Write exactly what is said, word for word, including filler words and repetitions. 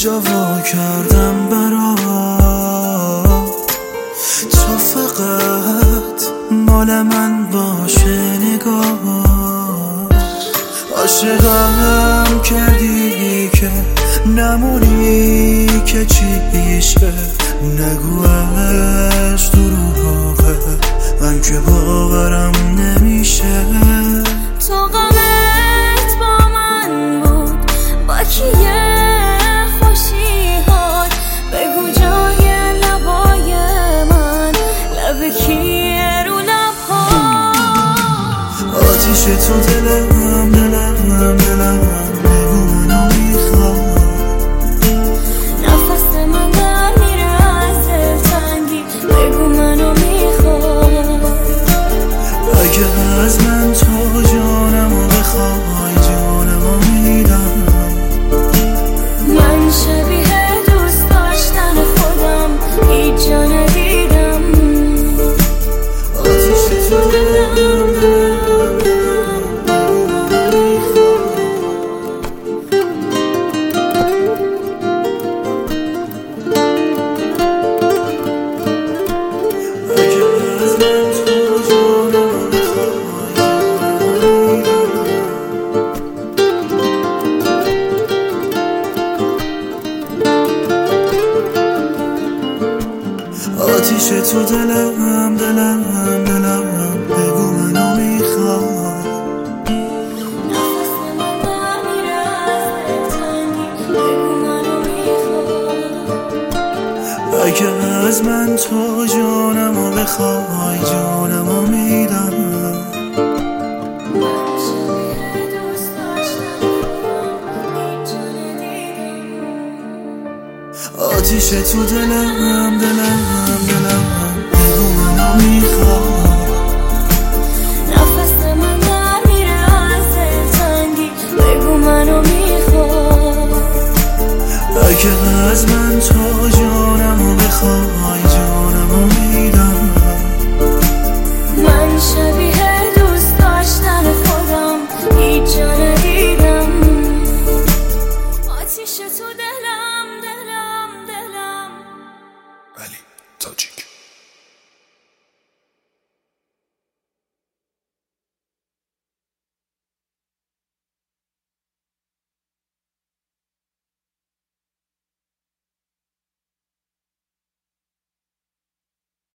جا وا کردم برات، تو فقط مال من باشه نگاه. عاشقم کردی که نمونی که چیشه، نگو از دروغه من که باورم نمیشه. تو غمت با من بود با کیه خوشیات، بگو جای لبای من لب کیه رو لبها. آتیش تو دلم دلم دلم بگو منو میخواد. نفس من در میره از دلتنگی بگو منو میخواد. اگه از من تو جانمو بخوای جانمو میدم. من شبیه دوست داشتن خودم هیچ جا ندیدم. آتیش تو دلم دلم آتیش تو دلم دلم دلم بگو منو میخواد. نفس من در میره از دلتنگی بگو منو میخواد. اگه از من تو جانمو بخوای جانمو میدم. من شبیه دوست داشتن خودم هیچ جا ندیدم. آتیش تو دلم دلم دلم بگو منو میخواد.